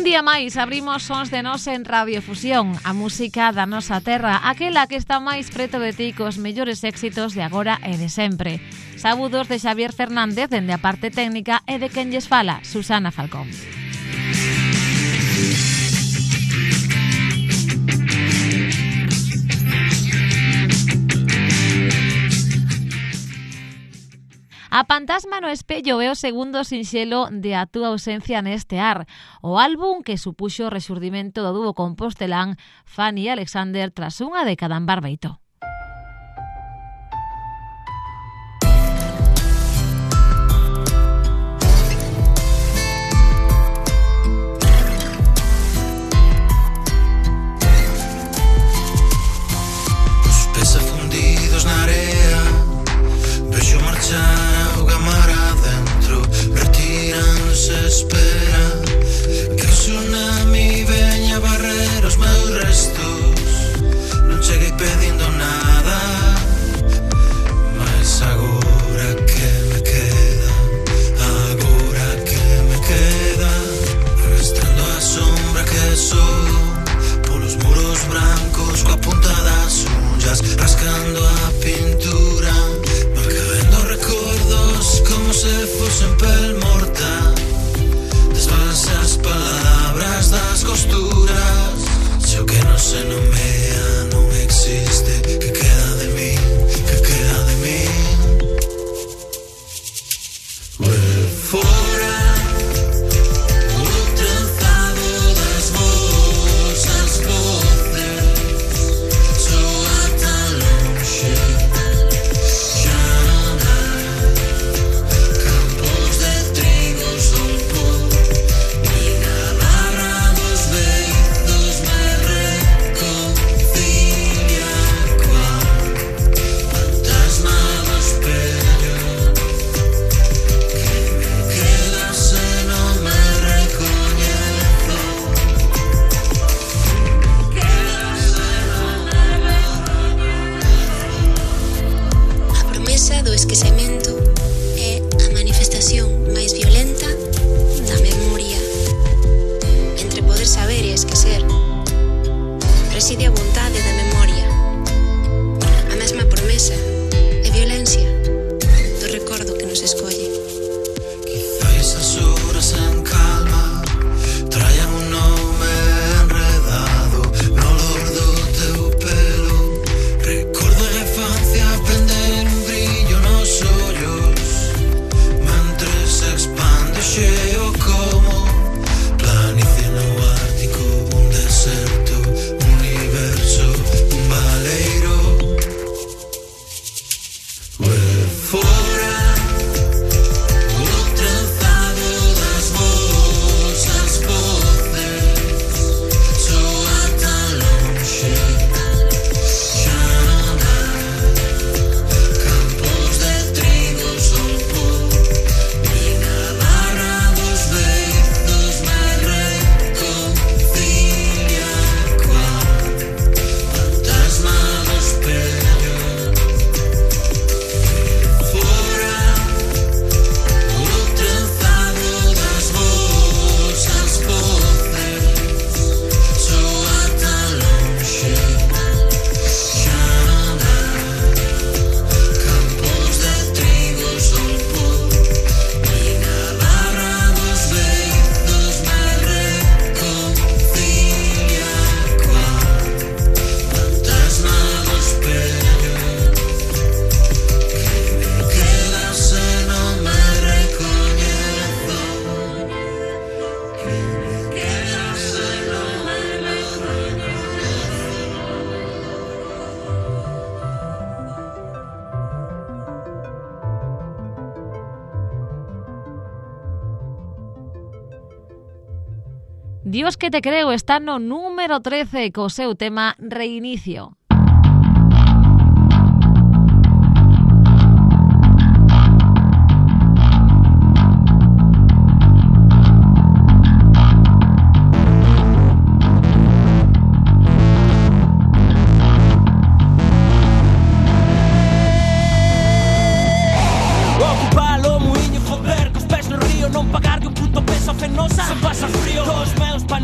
Un día máis abrimos sons de nos en Radiofusión, a música da nosa terra, aquela que está máis preto de ti cos mellores éxitos de agora e de sempre. Saúdos de Xavier Fernández dende a parte técnica e de quen lles fala, Susana Falcón. A Pantasma no espello é o segundo sinxelo de A túa ausencia neste ar, o álbum que supuxo o rexurdimento do dúo compostelán Fanny e Alexander tras unha década en Barbeito. Os pés afundidos na area, vexo marchar espera que o tsunami veña a barrer os meus restos. Non cheguei pedindo nada, mas agora que me queda, arrastrando a sombra que sou polos muros brancos coa punta das unhas, rascando a pintura, marcando recordos como se fosen pel morta. As palabras das costuras, se o que non se nomea non existe, que queda de mí, que queda de mí. Fora o tranzado das vosas voces, soa tan lonxe, xa non hai campos de trigo, son do esquecemento é a manifestación máis violenta da memoria. Entre poder saber e esquecer reside a vontade da memoria. A mesma promesa é violencia do recordo que nos escolle. Quizá esas horas en calma traian un nome enredado no olor do teu pelo. Recordo a infancia aprender un brillo nos ollos, mentre se expande o xeo como planicie no Ártico, un deserto, un universo, un baleiro. Fora o tranzado das vosas voces, soa tan lonxe, xa non hai campos de trigo, son nin a barra dos beizos me reconcilia coa fantasma do espello. Fora o tranzado das vosas voces, soa tan lonxe, xa non hai campos de trigo, son nin a barra dos beizos me reconcilia coa fantasma do espello. Que me queda se non me recoñezo, que me queda se non me recoñezo. Dios que te creo está no número 13 co seu tema Reinicio. Ocupar o muiño, joder, cos pés no río, non pagar de un puto peso fenosa. Se pasa frío, dos meus pan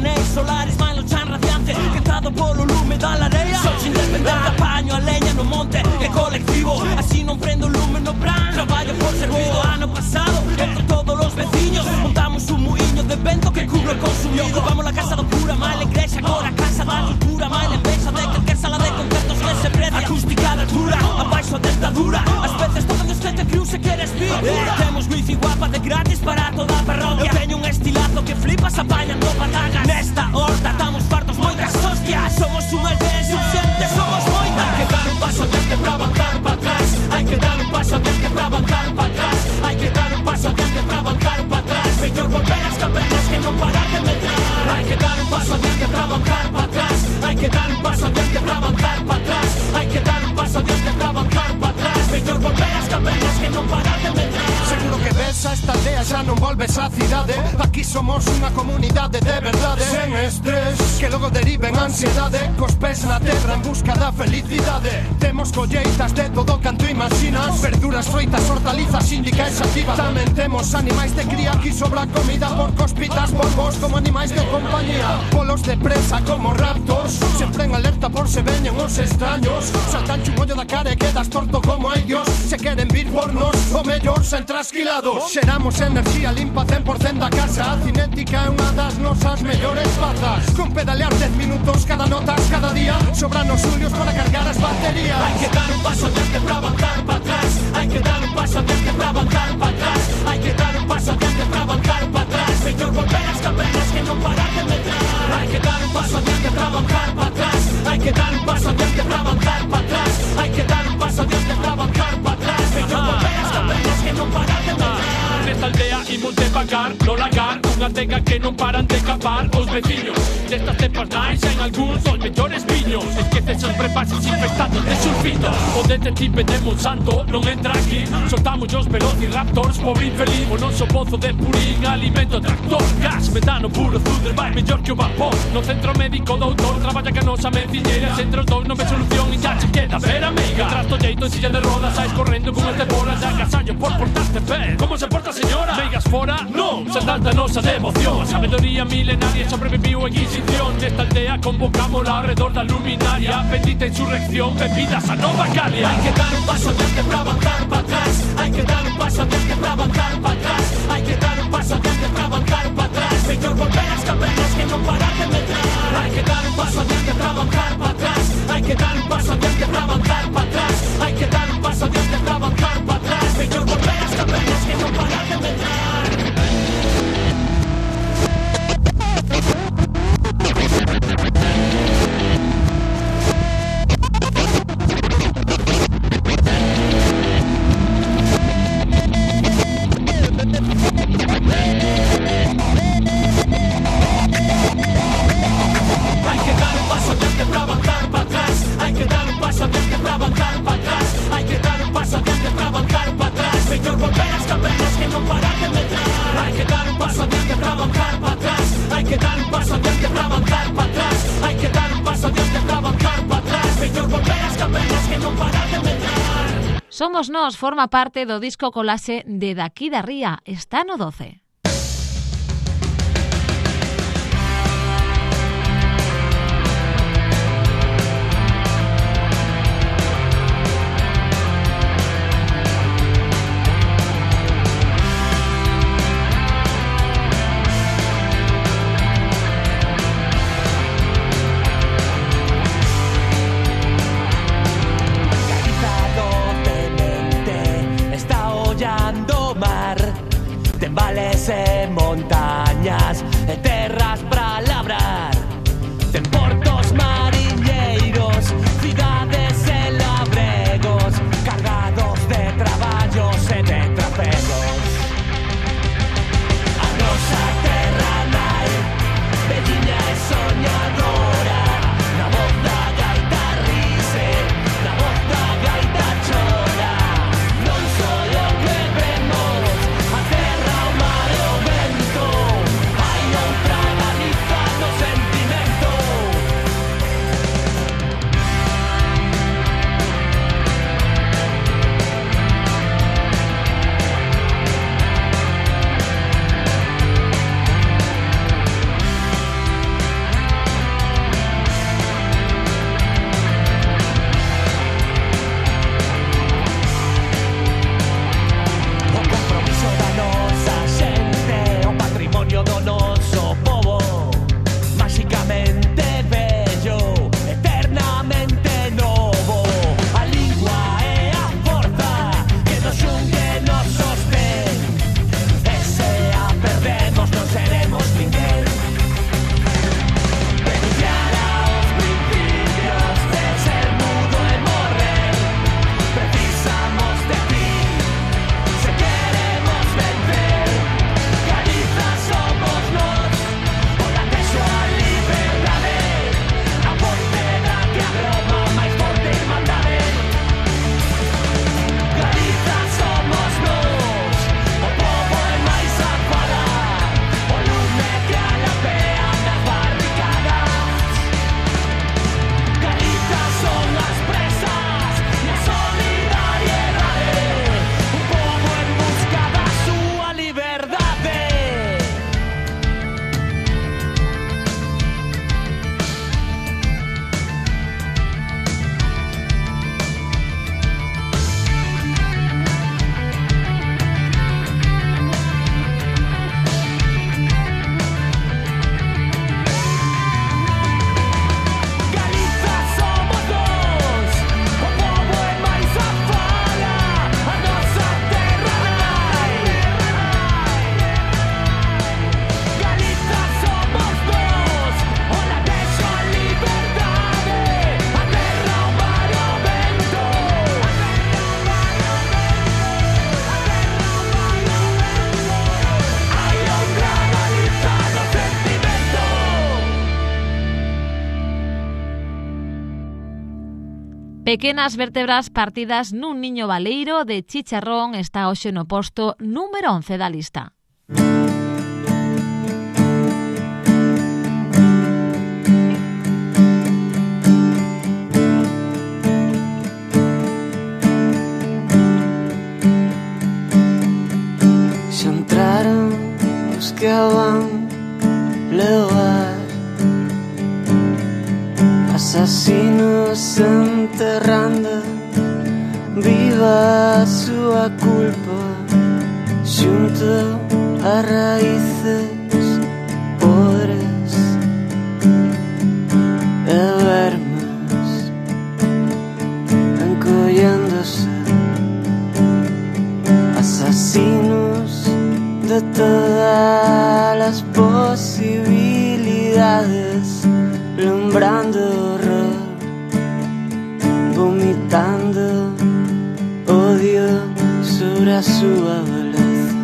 non prendo lume no plan. Traballo por servido ano pasado, entre todos os veciños montamos un muiño de vento que cubro o consumido. Vamos a casa do cura, mal igrexa, agora a casa da cultura. Mal empresa de calquer sala de concertos que se precia. Acústica de altura, abaixo a dentadura. As veces tocan os Santa Cruz se queres vir. Temos wifi guapa de gratis para toda a parroquia. Eu teño un estilazo que flipas apañando patagas. Nesta horta estamos fartos moitas hostias. Somos unha aldea insurxente, somos moitas. Hai que dar un paso adiante para avanzar para atrás. Hai que dar un paso adiante para avanzar para atrás. Hai que dar un paso adiante para avanzar para atrás. Mellor volver as cavernas que non parar de medrar. Hai que dar un paso adiante para avanzar para atrás. Hai que dar un paso adiante para avanzar para atrás. Hai que dar un paso adiante para avanzar para atrás. Mellor volver as cavernas que non parar de medrar. Seguro que ves a esta aldea, xa non volves á cidade. Aquí somos unha comunidade de verdade, sen estrés, que logo deriven ansiedade. Cos pés na terra en busca da felicidade. Temos colleitas de todo canto imaginas. Verduras, froitas, hortalizas, índicas activas. Tamén temos animais de cría, aquí sobra comida. Porcos, pitas, polvos como animais de compañía. Polos de presa como raptors, sempre en alerta por se veñen os extraños. Saltan un ollo da cara e quedas torto como hai Dios. Se queren vir por nos, o mellor sen trasquilados. Xeramos enerxía limpa 100% da casa. A cinética é unha das nosas mellores bazas. Con pedalear 10 minutos cada notas cada día. Sobran os xulios para cargar as baterías. Hai que dar un paso adiante para avanzar para atrás. Hai que dar un paso adiante para avanzar para atrás. Hai que dar un paso adiante para avanzar para atrás. Mellor volver as cavernas que non parar de medrar. Hai que dar un paso adiante para avanzar para atrás. Hai que dar un paso adiante para avanzar para atrás. Hai que dar un paso adiante para avanzar para atrás. Mellor volver as cavernas que non parar de medrar. Nesta aldea imos de pagar, no lagar. Unha tega que non paran de capar os veciños. Destas cepas naixen algúns os mellores viños. Esqueces os prepases infectados de sulfitos. O detective de Monsanto non entra aquí. Soltamos os velociraptors, pobre infeliz. O noso pozo de purín, alimento tractor. Gas, metano, puro zuder, vai mellor que o vapor. No centro médico doutor, traballa que a nosa mediciñeira. Entre os dous non ve solución e xa che queda ver amiga. Tras do jeito en silla de rodas, sais correndo con este bolas. Agasallo por portarte ben. Como se porta señora? Meigas fora? Non, se tanta nosa devoción. A sabedoría milenaria sobreviviu en Inquisición. Nesta aldea convocámola alrededor da luminaria. Bendita insurrección, bebidas a Nova Galia. Hai que dar un paso adiante para avanzar para atrás. Hai que dar un paso adiante para avanzar para atrás. Hai que dar un paso adiante para avanzar para atrás. Mellor volver as cavernas que non parar de medrar. Hai que dar un paso adiante para avanzar para atrás. Hai que dar un paso adiante para avanzar para atrás. Hai que dar un paso adiante para avanzar para atrás. Mellor volver as cavernas que non parar de medrar. Somos Nós forma parte do disco colaxe de Daqui da Ría, está no 12. Vales e montañas e terras pra labrar. Ten portos mariñeiros, cidades e labregos, cargados de traballos e de trapegos. A nosa terra nai, velliña e soñadora, na voz da gaita rise, na voz da gaita chora. Non só o que vemos, a terra, o mar e o vento, hai Pequenas vértebras partidas nun niño baleiro de Chicharrón está hoxe no posto número 11 da lista. Xa entraron os que a van levar, asasinos enterrando viva a súa culpa xunto a raíces podres e vermes encolléndose, asasinos de todas las posibilidades, lembrando horror, vomitando odio sobre a súa beleza.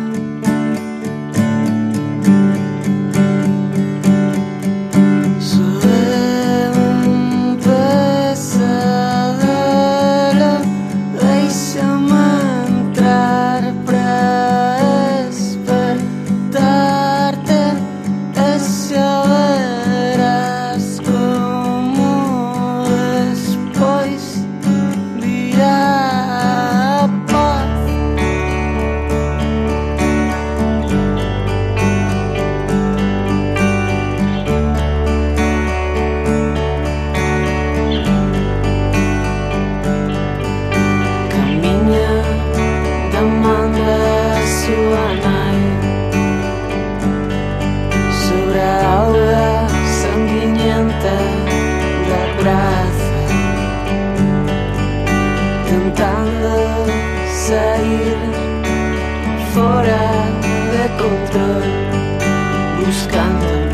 Soe un pesadelo, déixame entrar para despertarte e xa verás como despois virá a paz. Camiña da man da súa nai sobre a auga sanguinenta da praza, tentando sair fora de control, buscándonos.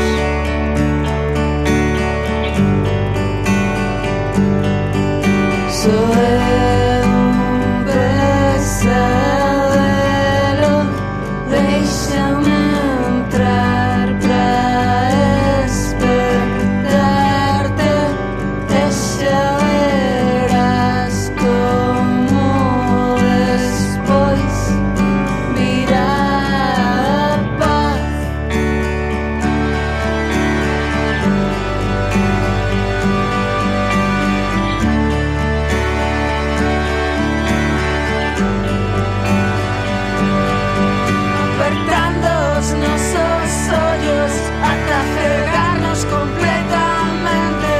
Soy un pesadelo, déixame entrar para despertarte e xa verás como despois virá a paz. Apertando os nosos ollos ata cegarnos completamente,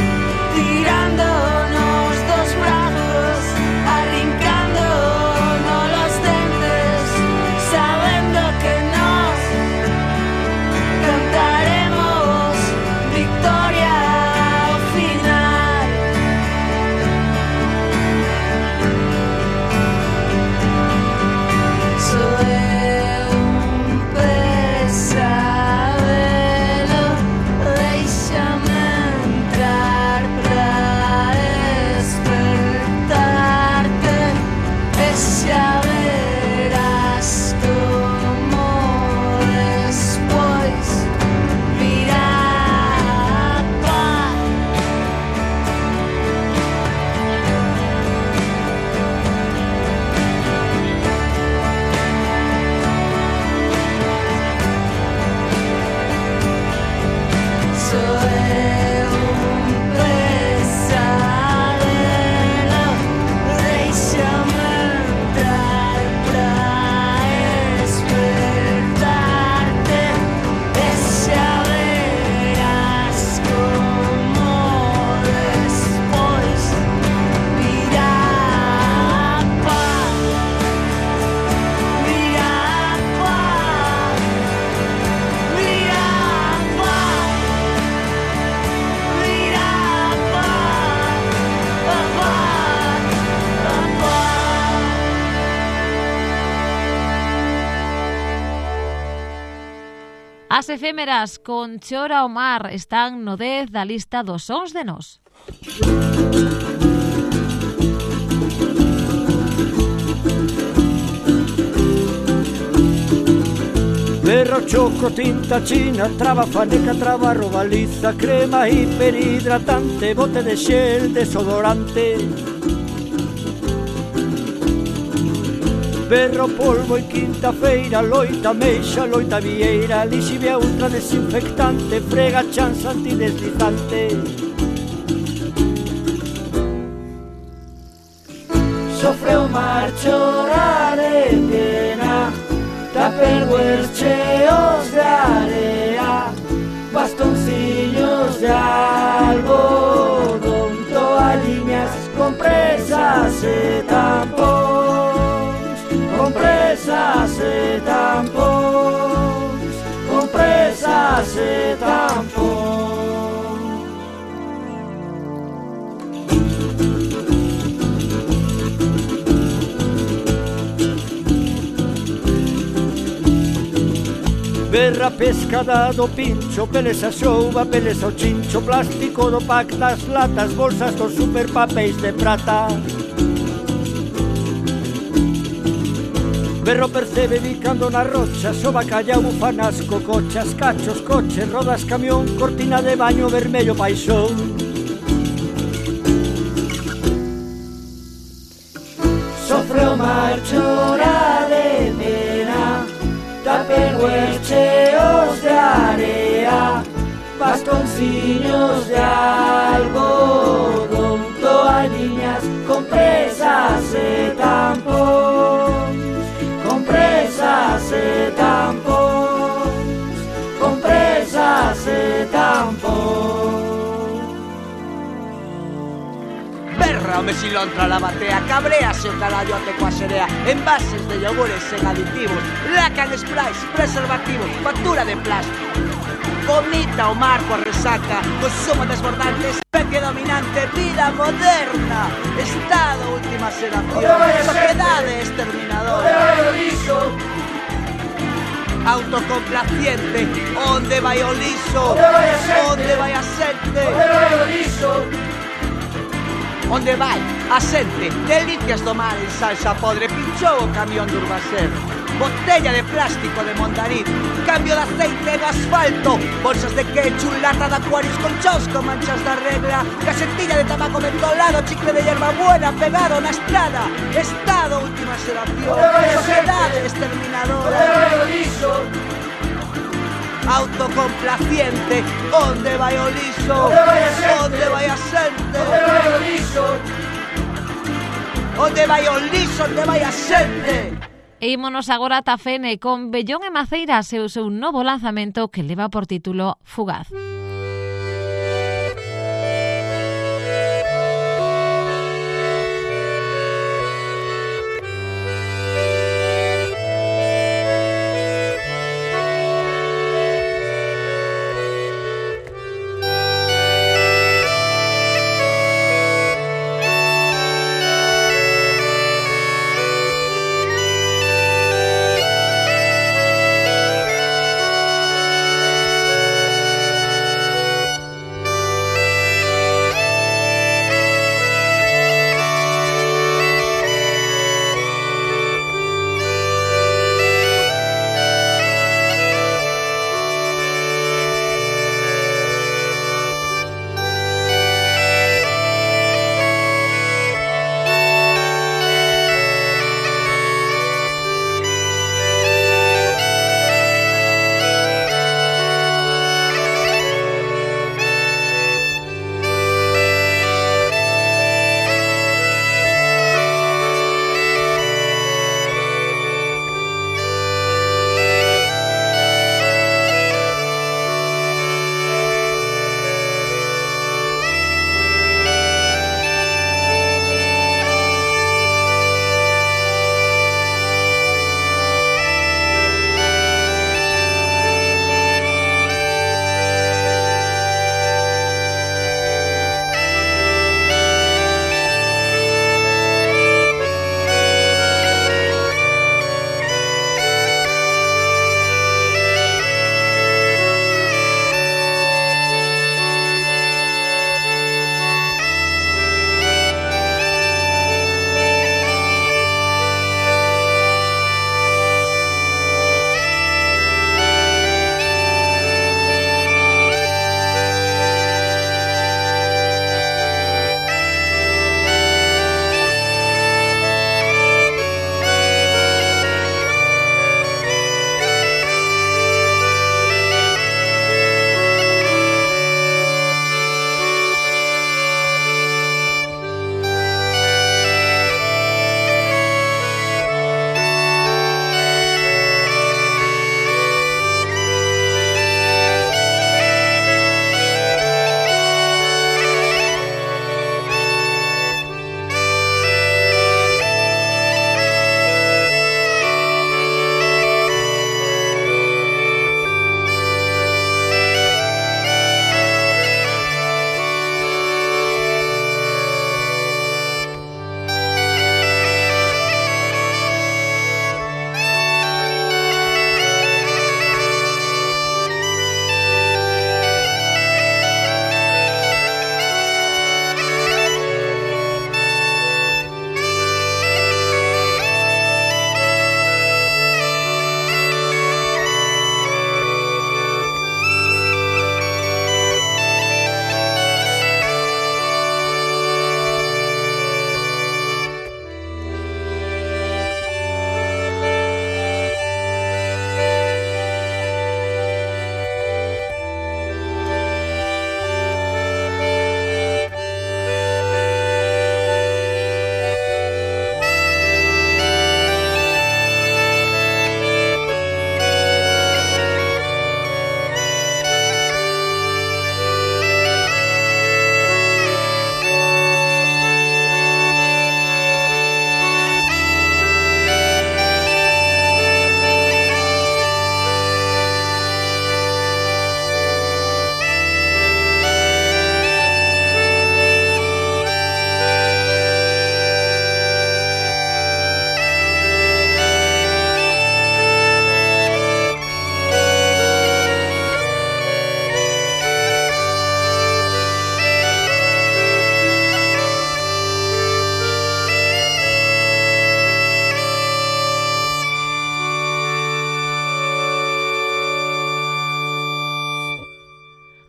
tirándonos dos brazos, arrancándonos los dentes, sabendo que nos cantaremos victoria ao final. Soy un pesadelo, déixame entrar para despertarte e xa verás como despois virá a paz. Soy un pesadelo, déixame entrar para despertarte e xa verás como despois virá a paz. Virá a paz. Virá a paz. Virá a paz. A paz. A paz. As efémeras con Chora ao mar están no 10 da lista dos sons de nós. Perro choco, tinta china, traba faneca, traba robaliza, crema hiperhidratante, bote de xel, desodorante. Berro, polvo e quinta feira, loita meixa, loita vieira, lixivia ultra desinfectante, frega chans antideslizante. Sofre o mar chorar de pena, Tupperware cheos de area, bastoncillos de algodón, toalliñas, compresas e tampóns, compresas e tampóns, compresas e tampóns. Berra, pescada do pincho, peles a xouba, peles ao chincho, plástico do pack das latas, bolsas dos superpapéis de prata. Berro percebe bicando na rocha, soba calla, bufanas, cocochas, cachos, coches, rodas, camión, cortina de baño, vermello, paixón. Sofre o mar chora de pena, Tupperware cheos de area, bastoncillos de algodón, toalliñas, compresas e tampóns, compresas e tampóns, compresas e tampóns. Berra o mesilontra la batea, cabrease o carallo até coa xerea, envases de yogures sen aditivos, lacan sprays, preservativos, factura de plástico. Vomita o mar coa resaca, consumo desbordante, especie dominante, vida moderna, estado última xeración, sociedade exterminadora. Autocomplaciente, onde vai o liso, onde vai a xente, onde vai a xente, delicias do mar en salsa podre, pinchou o camión de Urbaser, botella de plástico de Mondariz, cambio de aceite no asfalto, bolsas de ketchup, lata de Aquarius con chosco, manchas da regla, casetilla de tabaco mentolado, chicle de hierba buena pegado na estrada, estado última xeración, sociedade exterminadora. Autocomplaciente, onde vai o liso, onde vai a xente, onde vai o liso, onde vai a xente. E ímonos agora a Tafene con Bellón e Maceiras e o seu novo lanzamento que leva por título Fugaz.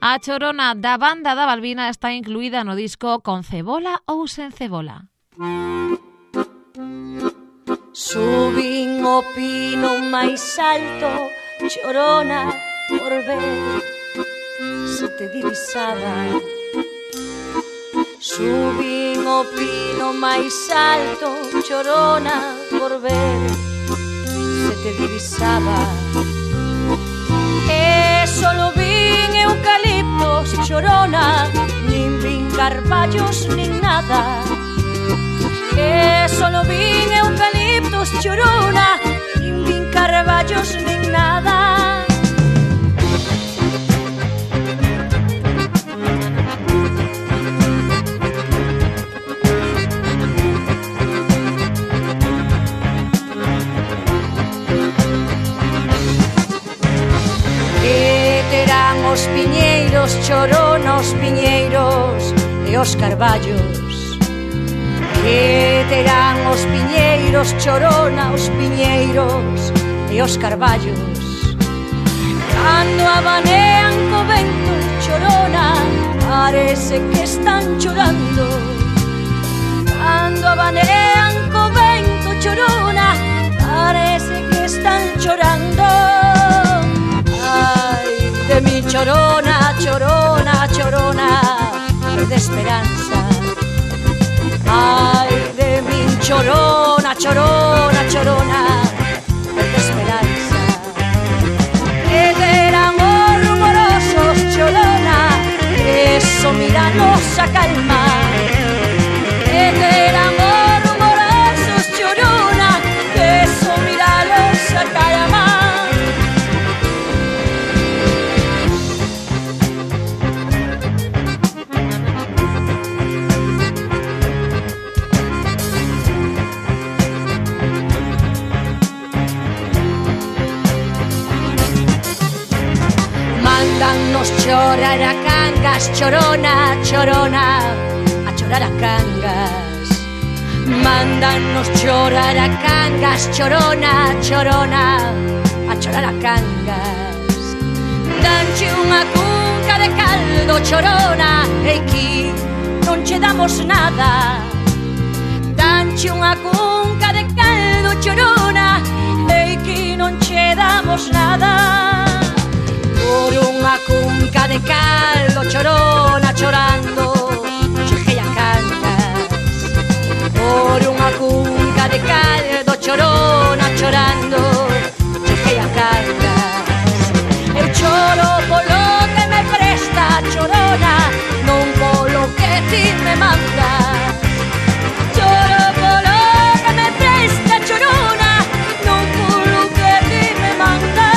A Chorona da banda da Balbina está incluída no disco Con cebola ou sen cebola. Subín o pino máis alto, Chorona, por ver se te divisaba. Subín o pino máis alto, Chorona, por ver se te divisaba. E solo vin eucaliptos, Chorona, nin vin carballos nin nada. E solo vin eucaliptos, Chorona, nin vin carballos nin nada. E terán os piñeiros, Chorona, os piñeiros e os carballos. Que terán os piñeiros, Chorona, os piñeiros e os carballos. Cando abanean co vento, Chorona, parece que están chorando. Cando abanean co vento, Chorona, parece que están chorando. Ai, de mi Chorona, Chorona, Chorona, de esperanza. Ay, de mi Chorona, Chorona, Chorona, de esperanza. Que eran os rumorosos, Chorona, eso míranos a calma. Que eran os rumorosos, Chorona, eso míranos a calma. Mándanos chorar a cangas, Chorona, Chorona, a chorar a cangas. Mándanos chorar a cangas, Chorona, Chorona, a chorar a cangas. Danche unha cunca de caldo, Chorona, e aquí non che damos nada. Danche unha cunca de caldo, Chorona, e aquí non che damos nada. Por unha cunca de caldo, Chorona, chorando, chejei a cangas. Por unha cunca de caldo, Chorona, chorando, chejei a cangas. Eu choro polo que me presta, Chorona, non polo que ti me mandas. Choro polo que me presta, Chorona, non polo que ti me mandas.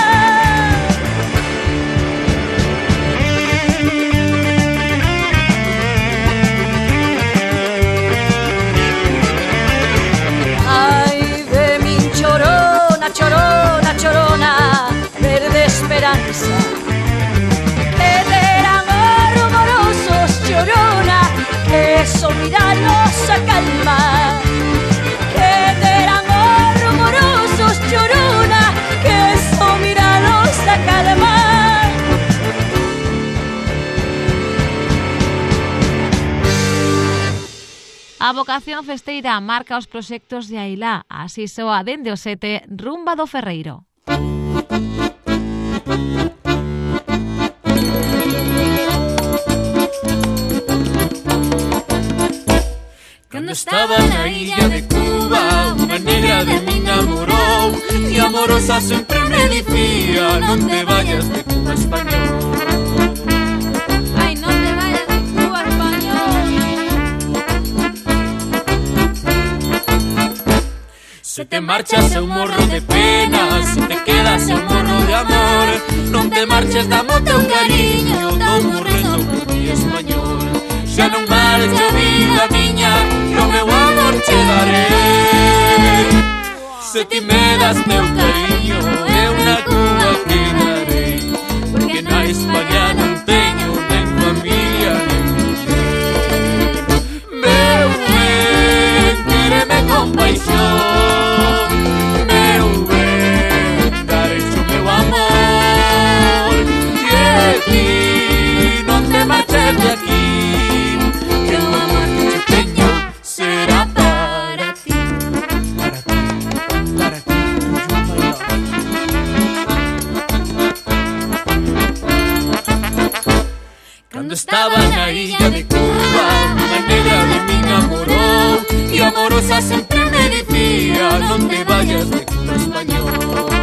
Chorona, Chorona, verde esperanza. Eran os rumorosos, Chorona, que eso míranos a calma. Eran os rumorosos, Chorona, que eso míranos a calma. A vocación festeira marca os proxectos de Ailá, así soa dende o 7 Rumba do Ferreiro. Cando estaba na illa de Cuba, unha negra de min namorou, e amorosa sempre me dicía: non te vayas de Cuba, español. Ai, non te vayas de Cuba, español. Se te marchas eu morro de pena, se te quedas eu morro de amor. Non te marches, dame o teu cariño, dou morrendo por ti, español. Xa non marcho, vida miña, o meu amor che darei. Se ti me das teu cariño, eu na Cuba quedarei. Porque na España non teño nen familia nen muller. Meu ben, quéreme con paixón, meu ben, darei o meu amor. E ti amorosa sempre me dicía non te vayas de culo español.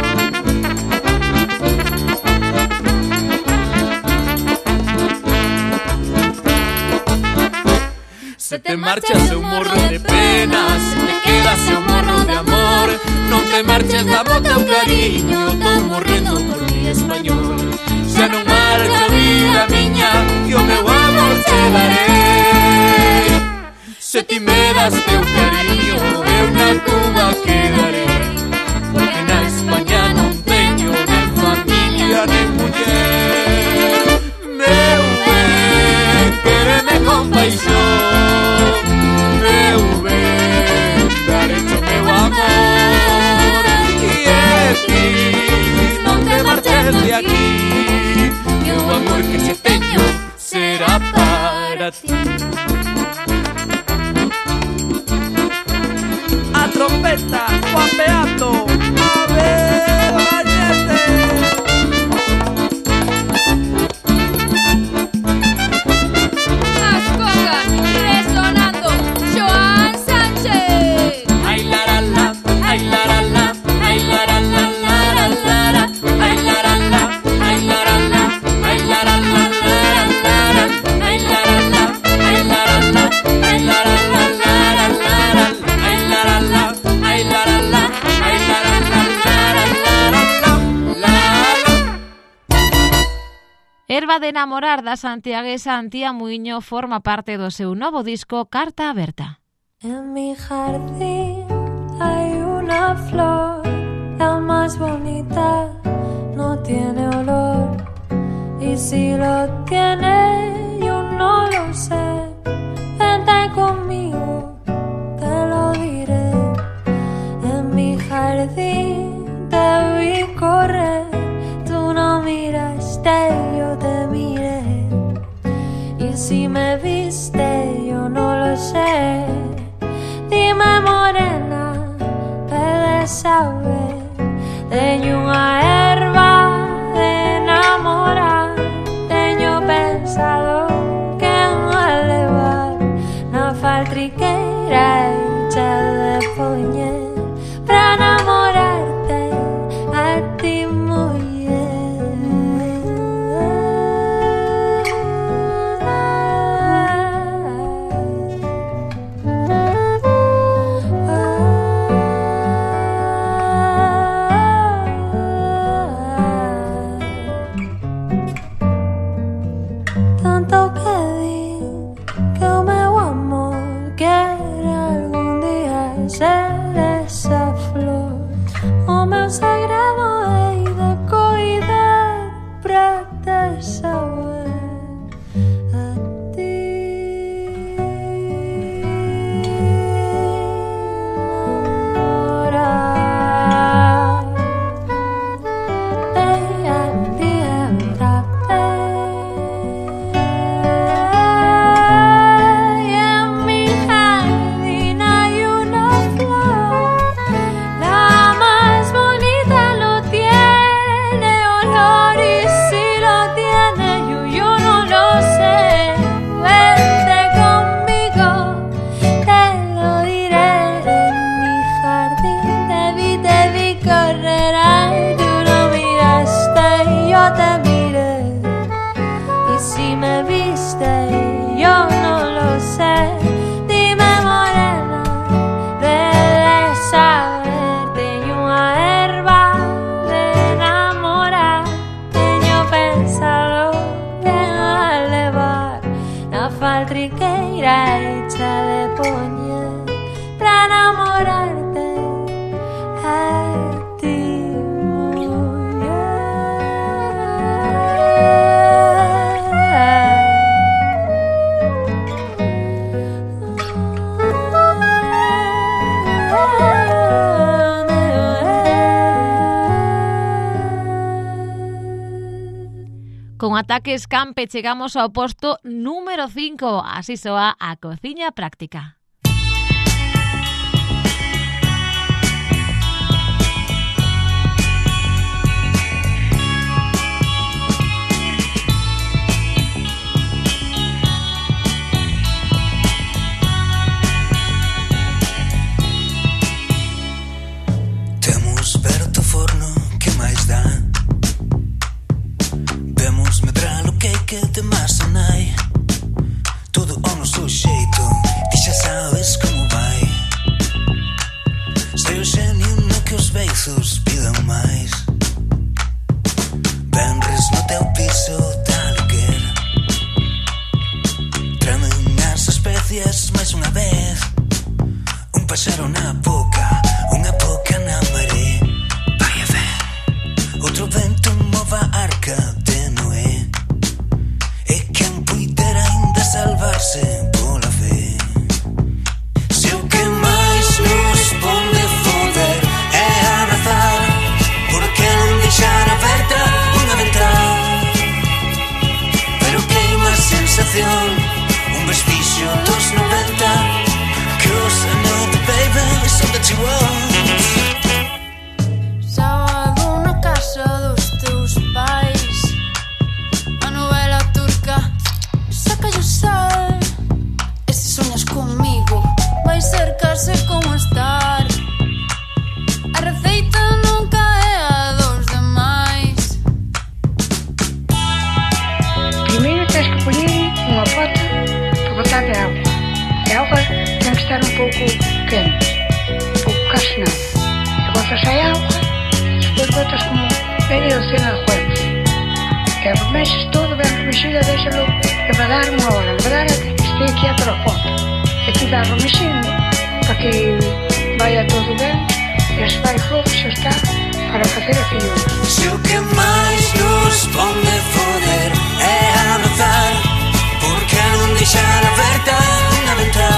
Se te marchas un morro de penas, te quedas un morro de amor. Non te marches, dame teu cariño, tô morrendo por ti español. Xa non marcha vida miña, que o meu amor te darei. Se ti me das teu cariño, eu na Cuba quedarei. Porque na España non teño nen familia nen muller. Meu ben, quéreme con paixón, meu ben, darecho meu amor. E ti non te marches de aquí, que o amor que se teño será para ti. A trompeta, guapeando, a ver, bañete. As congas resonando, Joan Sánchez. Ay la la la, ay la la la, ay la la la la la la, ay la la la, ay la la la, ay la la la la la, ay la la la, ay la la la, ay la la la la la, ay la la la, ay la la la, ay la la la la. Herba de enamorar da santiaguesa Antía Muiño forma parte do seu novo disco Carta Aberta. En mi jardín hay una flor, la más bonita, no tiene olor. Y si lo tiene, yo no lo sé. Vente conmigo, te lo diré. En mi jardín te vi correr, tú no miraste, yo te miré. Y si me viste, yo no lo sé. Dime morena, puedes saber. Teño unha erva de enamorar. Teño pensado que a levar na faltriqueira hecha de poñer pra enamorarte a ti, tanto que di que o meu amor quere algún día ser esa flor. O meu sagrado hei de coidar pra te saber a ti. Namorar de Antía y en mi jardín hay una flor, la más bonita, no tiene olor. Y si lo tiene, yo no lo sé. Vente conmigo, te lo diré. En mi jardín te vi correr, ay, tú no miraste, yo te miré. Y si me viste, yo no lo sé. Dime morena, debes saber. Teño unha erva de enamorar. Teño pensado que a levar na faltriqueira hecha de poñer pra enamorarte a ti, Con Ataque Escampe chegamos ao posto número 5. Así soa a Cociña Práctica. paxaro na boca, unha boca na maré. Vai a ver, outro vento mova a arca de Noé. E quen puidera ainda salvarse pola fe. Se o que máis nos pon de foder é abrazar, porque non deixar aberta unha ventá. Pero queima a sensación, un vespixio dos 90. Cause I know the baby is all that you want. Sábado na casa dos teus pais, a novela turca saca o sal. E se soñas comigo, vai ser case como estar. A receita nunca é a dos demais. Primeiro tens que poñer unha pota para botar de auga. E a auga ten que estar un pouco quente, un pouco case nada. E botas a auga, despois botas como media docena de huevos. E remexes todo ben remexido, déxalo levar unha hora, levar até que este quieto a foto. E ti vas remexindo para que vaya todo ben, e se vai flojo xa está para facer a fillura. Se o que máis nos pon de foder é abrazar, porque non deixar aberta unha ventá.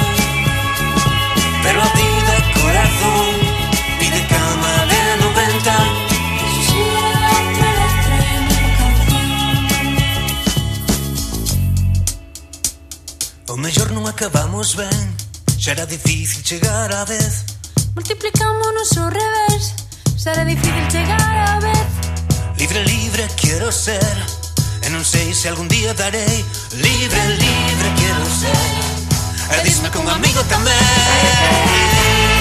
Pero a vida é corazón, pide cama de 90. O mellor non acabamos ben, xa era difícil chegar á vez. Multiplicámonos ao revés, será difícil chegar á vez. Libre, libre quero ser, e non sei se algún día darei. Libre, libre quero ser, e disme que un amigo tamén.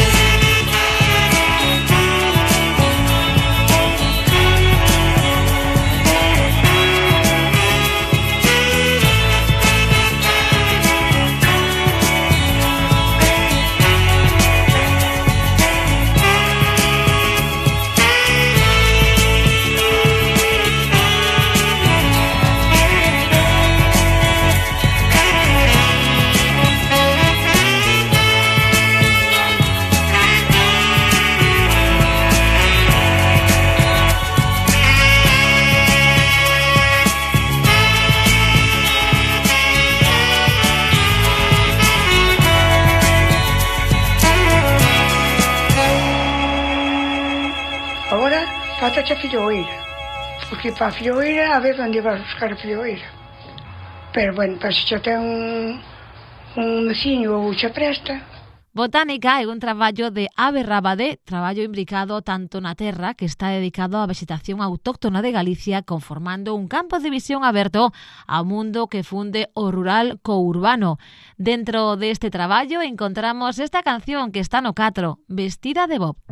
Falta-te a filloeira, porque para a filloeira a ver onde vas buscar a filloeira. Pero bueno, para se xa ten un veciño ou xa presta. Botánica é un traballo de Ave Rabadé, traballo imbricado tanto na terra, que está dedicado á vegetación autóctona de Galicia, conformando un campo de visión aberto ao mundo que funde o rural co urbano. Dentro deste traballo encontramos esta canción que está no 4, Vestida de Bob.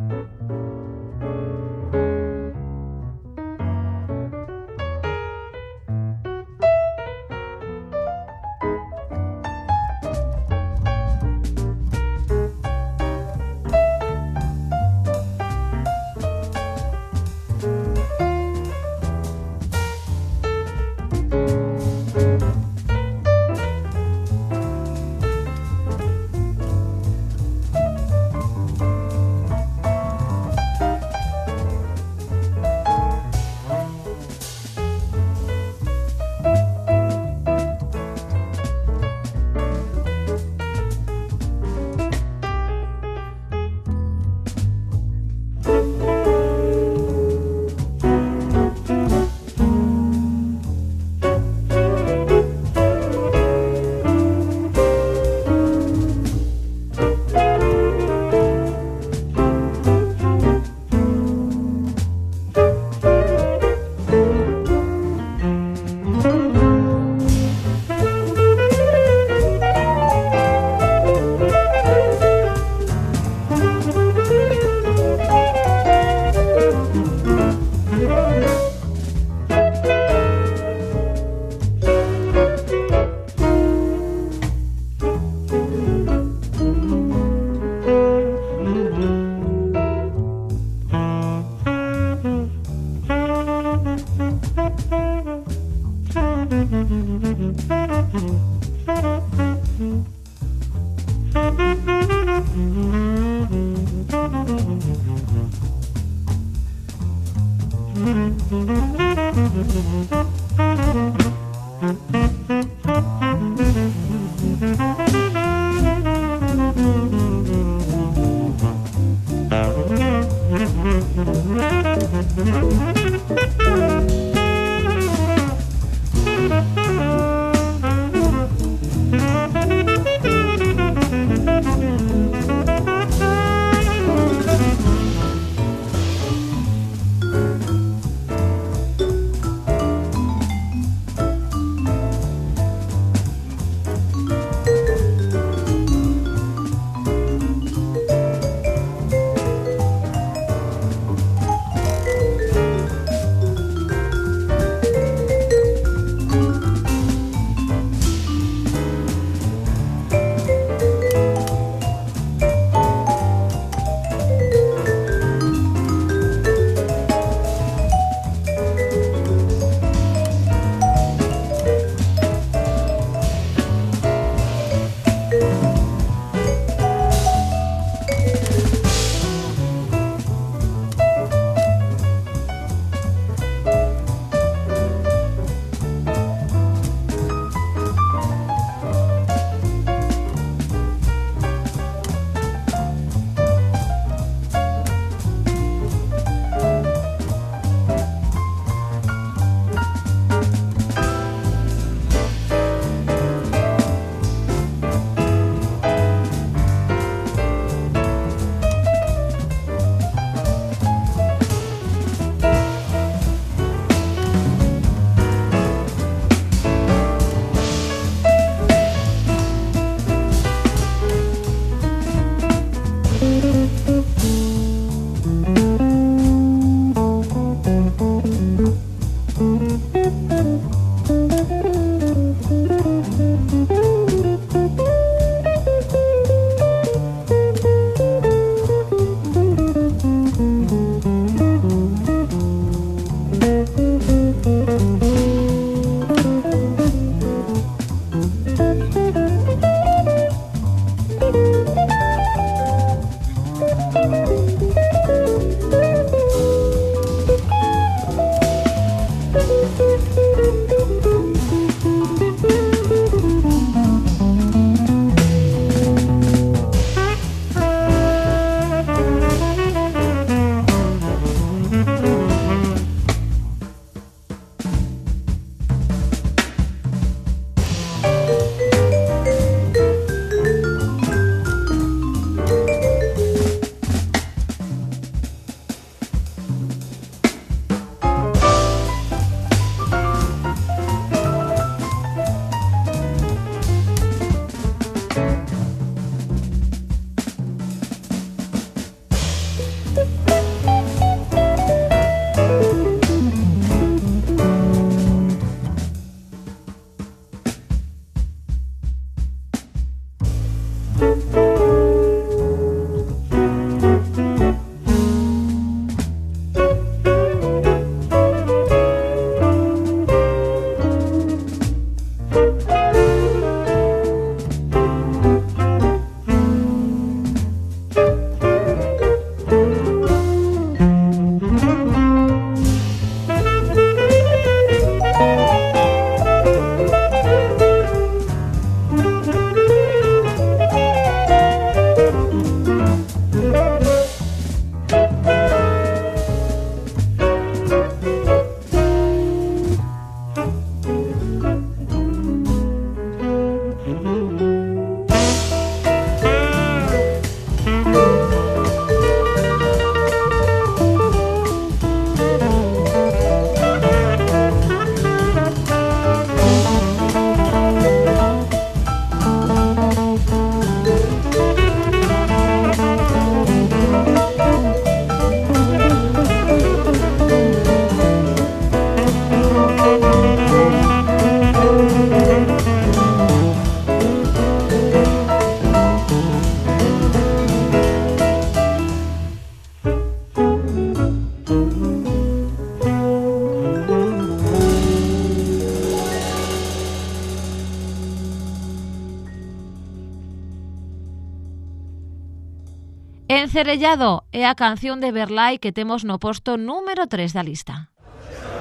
Encerellado é a canción de Verlai que temos no posto número 3 da lista.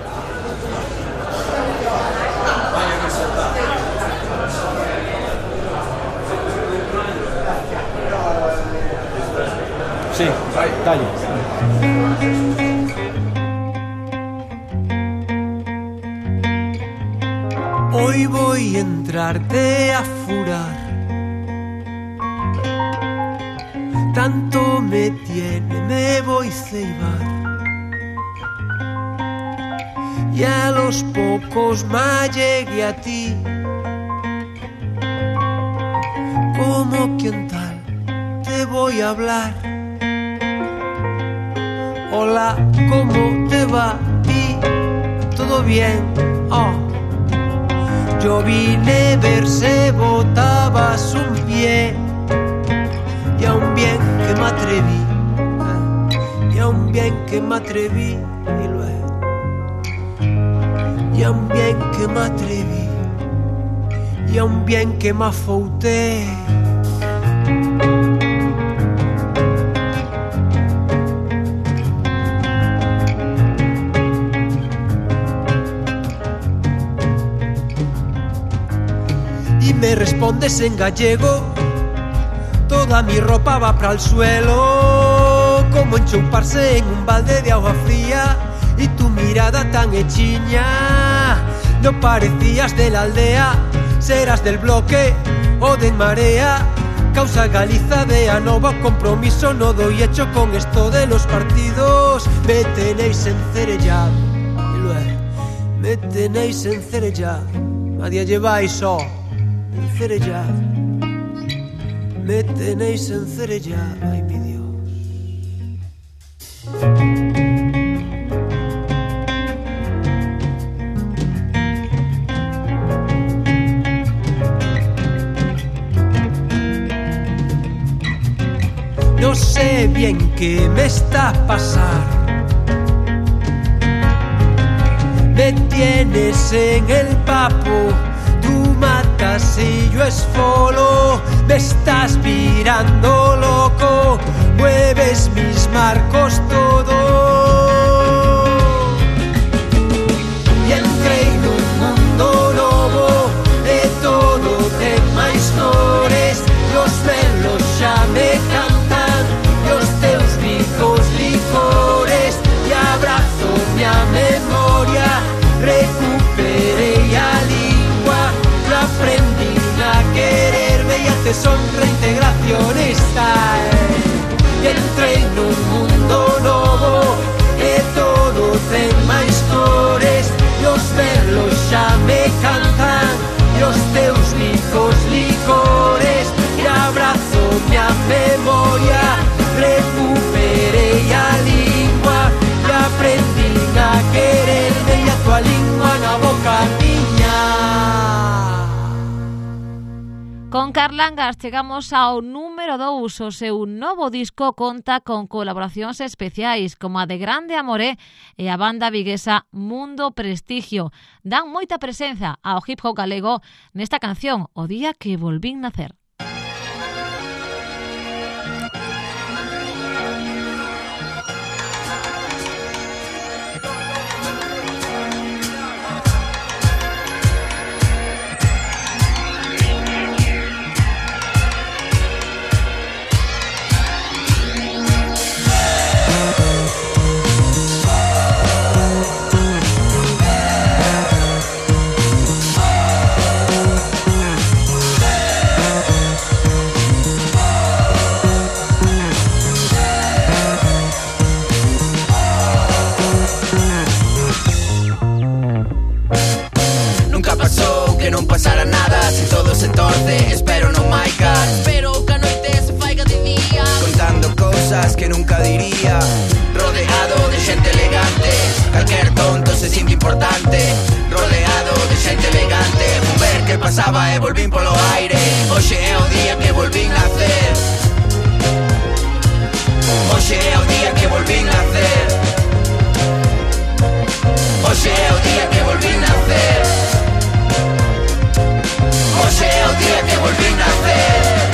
Sí, dale. Hoy voy a entrarte a furar. Tanto me tiene, me voy a ceibar. Y a los pocos más llegué a ti. Como quien tal te voy a hablar. Hola, ¿cómo te va? ¿Y todo bien? Oh. Yo vine a ver si botabas un pie. Y aún bien que me atreví. Y aún bien que me atreví. Y luego. Y aún bien que me atreví. Y aún bien que me afouté. Y me respondes en gallego. Toda mi ropa va para el suelo, como enchuparse en un balde de agua fría. Y tu mirada tan hechiña, no parecías de la aldea. Serás del bloque o de Marea. Causa Galiza de Anova, compromiso no doy hecho con esto de los partidos. Me tenéis encerellado, me tenéis encerellado. Nadie lleváis encerellado. Me tenéis encerellado, ay mi Dios. No sé bien qué me está a pasar. Me tienes en el papo. Tú matas y yo esfolo. Me estás mirando loco. Mueves mis marcos todo. Y entré en un mundo novo. De todo ten máis cores. Los velos xa me cantan. Los teus ricos licores. Y abrazo a memoria. Recuperei a lingua. Yo aprendí a quererme y hace son reintegracionista. Y entré en un mundo novo. Que todo ten máis cores. Los verlos xa me cantan. Los teus ricos licores. Y abrazo a memoria. Recuperei a lingua. Y aprendí a quererme y a tua lingua na boca miña. Con Carlangas chegamos ao número 2. O seu novo disco conta con colaboracións especiais como a de Grande Amoré e a banda viguesa Mundo Prestigio. Dan moita presenza ao hip hop galego nesta canción O día que volvín nacer. Que non pasara nada, se todo se torce, espero non mai cal. Espero que a noite se faiga de día. Contando cousas que nunca diría. Rodeado de xente elegante. Calquer tonto se sinto importante. Rodeado de xente elegante. Fun ver que pasaba e volvín polo aire. Hoxe é o día que volvín nacer. Hoxe é o día que volvín nacer. Hoxe é o día que volvín nacer. Hoxe é o día que volvín nacer.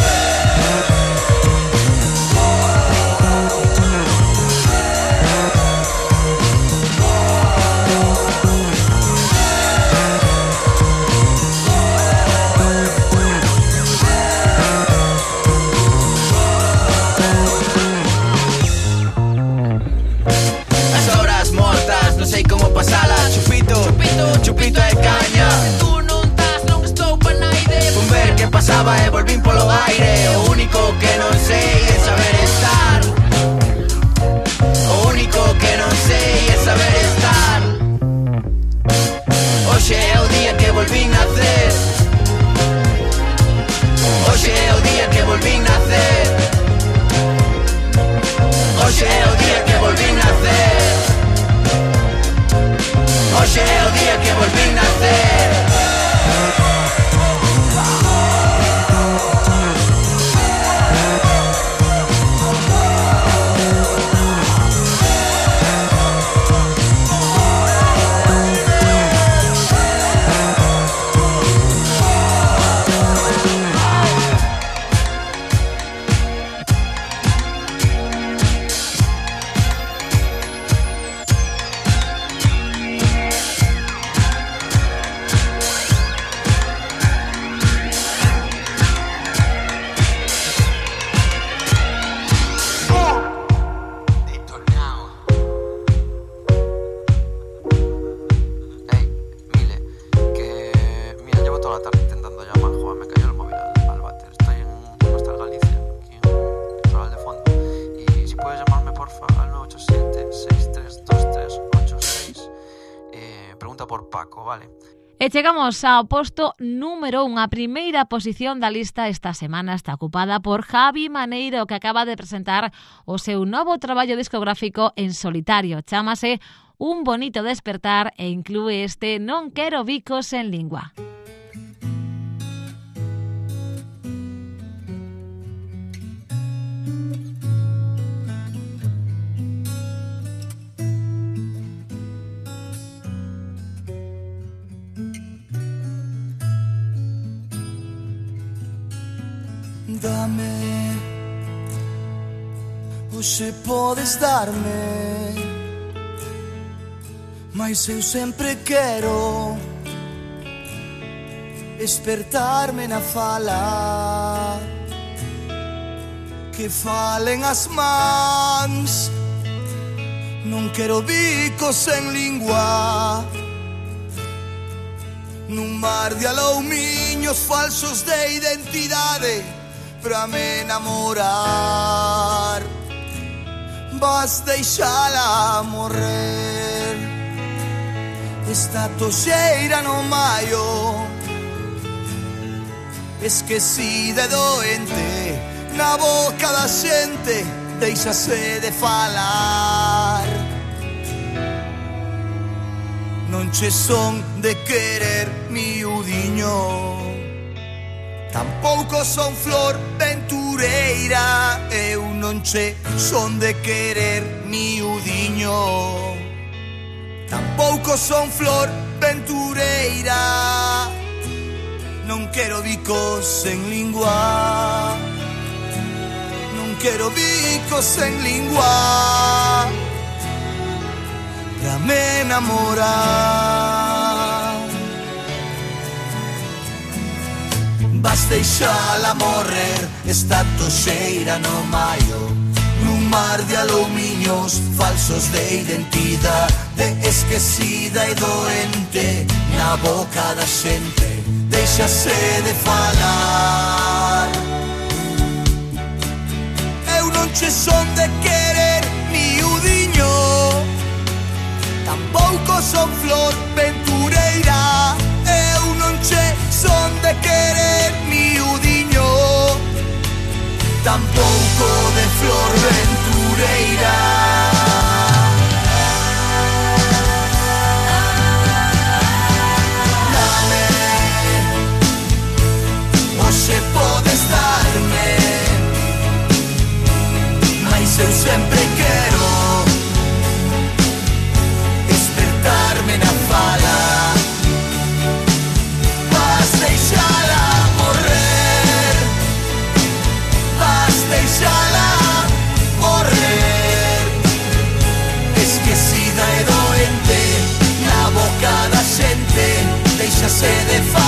por Paco, vale? E chegamos ao posto número 1. A primeira posición da lista esta semana está ocupada por Javi Maneiro, que acaba de presentar o seu novo traballo discográfico en solitario. Chámase Un bonito despertar e inclúe este Non quero bicos en lingua. Dame, hoxe podes darme, mais eu sempre quero despertarme na fala, que falen as mans. Non quero bicos en lingua, nun mar de aloumiños falsos de identidade pra me enamorar. Vas deixala morrer, esta toxeira no maio, esquecida e doente, na boca da xente deixase de falar. Non che son de querer miudiño, tampouco son flor ventureira. Eu non che son de querer miudiño, tampouco son flor ventureira. Non quero bicos en lingua, non quero bicos en lingua, pra me enamorar. Vas deixala morrer, esta toxeira no maio, nun mar de alumiños falsos de identidade, esquecida e doente, na boca da xente deixase de falar. Eu non che son de querer miudiño, tampouco son flor ventureira. Eu non che son de querer miudiño, tampouco de flor ventureira. Dame, hoxe podes darme, mais eu sempre quero despertarme na fala. Vas deixala morrer, vas deixala morrer, esquecida e doente, na boca da xente deixase de falar.